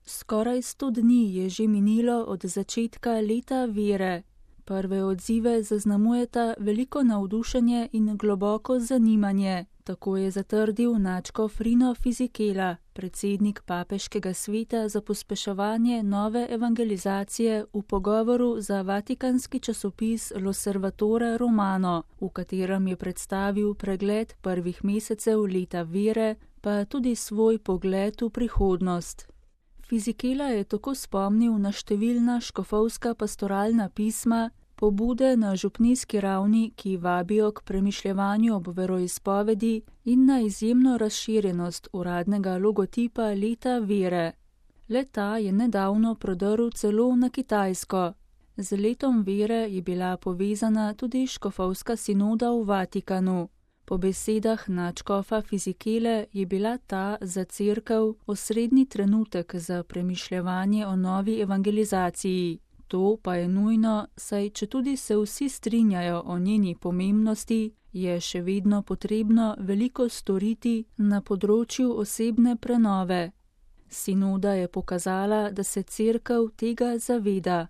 Skoraj 100 dni je že minilo od začetka leta vere. Prve odzive zaznamujeta veliko navdušenje in globoko zanimanje, tako je zatrdil nadškof Rino Fisichella, predsednik papeškega sveta za pospeševanje nove evangelizacije, v pogovoru za vatikanski časopis L'Osservatore Romano, v katerem je predstavil pregled prvih mesecev leta vere, pa tudi svoj pogled v prihodnost. Fisichella je tako spomnil na številna škofovska pastoralna pisma, pobude na župnijski ravni, ki vabijo k premišljevanju ob veroizpovedi, in na izjemno razširjenost uradnega logotipa leta vere. Le-ta je nedavno prodrl celo na Kitajsko. Z letom vere je bila povezana tudi škofovska sinoda v Vatikanu. Po besedah nadškofa Fisichelle je bila ta za cerkev osrednji trenutek za premišljevanje o novi evangelizaciji. To pa je nujno, saj četudi se vsi strinjajo o njeni pomembnosti, je še vedno potrebno veliko storiti na področju osebne prenove. Sinoda je pokazala, da se cerkev tega zaveda.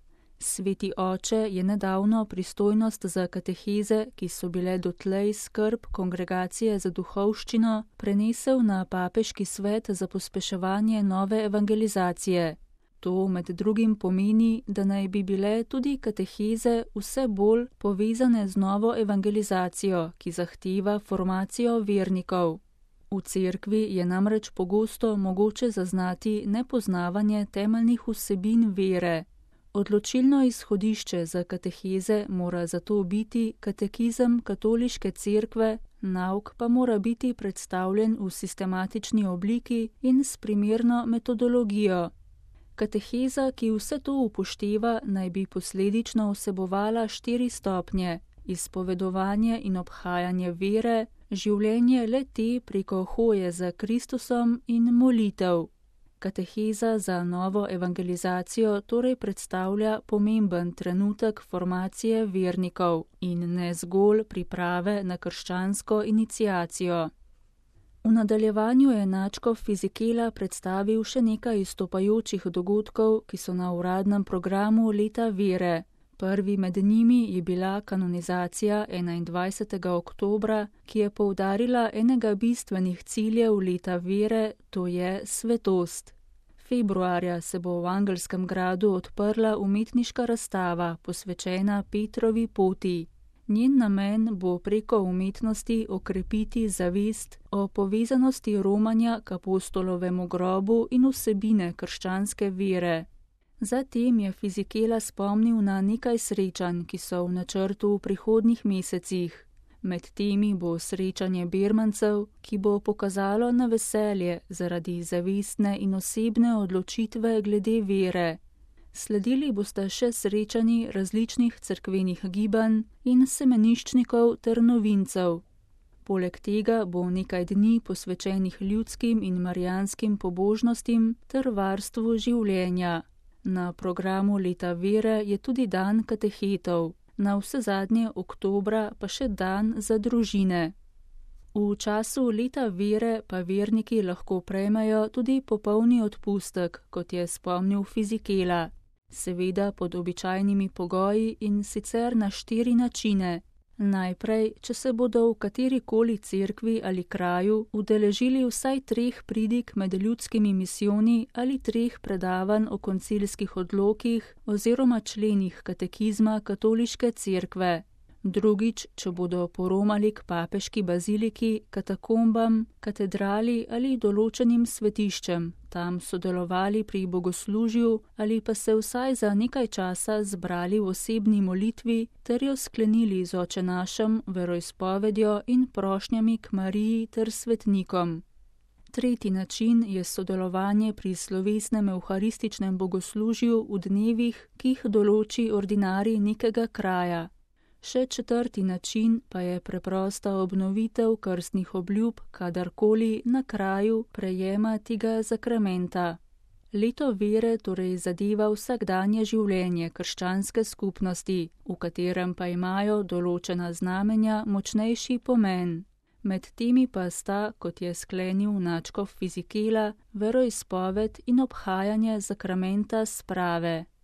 Sveti oče je nedavno pristojnost za kateheze, ki so bile dotlej skrb kongregacije za duhovščino, prenesel na papeški svet za pospeševanje nove evangelizacije. To med drugim pomeni, da naj bi bile tudi kateheze vse bolj povezane z novo evangelizacijo, ki zahteva formacijo vernikov. V cerkvi je namreč pogosto mogoče zaznati nepoznavanje temeljnih vsebin vere. Odločilno izhodišče za kateheze mora zato biti katekizem katoliške cerkve, nauk pa mora biti predstavljen v sistematični obliki in s primerno metodologijo. Kateheza, ki vse to upošteva, naj bi posledično vsebovala 4 stopnje: izpovedovanje in obhajanje vere, življenje le-te preko hoje za Kristusom in molitev. Kateheza za novo evangelizacijo torej predstavlja pomemben trenutek formacije vernikov in ne zgolj priprave na krščansko iniciacijo. V nadaljevanju je nadškof Fisichella predstavil še nekaj izstopajočih dogodkov, ki so na uradnem programu leta vere. Prvi med njimi je bila kanonizacija 21. oktobra, ki je poudarila enega bistvenih ciljev leta vere, to je svetost. Februarja se bo v angelskem gradu odprla umetniška razstava, posvečena Petrovi poti. Njen namen bo preko umetnosti okrepiti zavest o povezanosti romanja k apostolovemu grobu in vsebine krščanske vere. Zatem je Fisichella spomnil na nekaj srečanj, ki so v načrtu v prihodnjih mesecih. Med temi bo srečanje bermancev, ki bo pokazalo na veselje zaradi zavestne in osebne odločitve glede vere. Sledili bosta še srečanji različnih cerkvenih gibanj in semeniščnikov ter novincev. Poleg tega bo nekaj dni posvečenih ljudskim in marijanskim pobožnostim ter varstvu življenja. Na programu leta vere je tudi dan katehetov, navsezadnje oktobra pa še dan za družine. V času leta vere pa verniki lahko prejmejo tudi popolni odpustek, kot je spomnil Fisichella. Seveda pod običajnimi pogoji in sicer na 4 načine. Najprej, če se bodo v katerikoli cerkvi ali kraju udeležili vsaj 3 pridig med ljudskimi misijoni ali 3 predavanj o koncilskih odlokih oziroma členih katekizma katoliške cerkve. Drugič, če bodo poromali k papeški baziliki, katakombam, katedrali ali določenim svetiščem, tam sodelovali pri bogoslužju ali pa se vsaj za nekaj časa zbrali v osebni molitvi ter jo sklenili z očenašem, veroizpovedjo in prošnjami k Mariji ter svetnikom. Tretji način je sodelovanje pri slovesnem evharističnem bogoslužju v dnevih, ki jih določi ordinarij nekega kraja. Še četrti način pa je preprosta obnovitev krstnih obljub kadarkoli na kraju prejema tega zakramenta. Leto vere torej zadeva vsakdanje življenje krščanske skupnosti, v katerem pa imajo določena znamenja močnejši pomen. Med temi pa sta, kot je sklenil nadškof Fizikela, veroizpoved in obhajanje zakramenta sprave.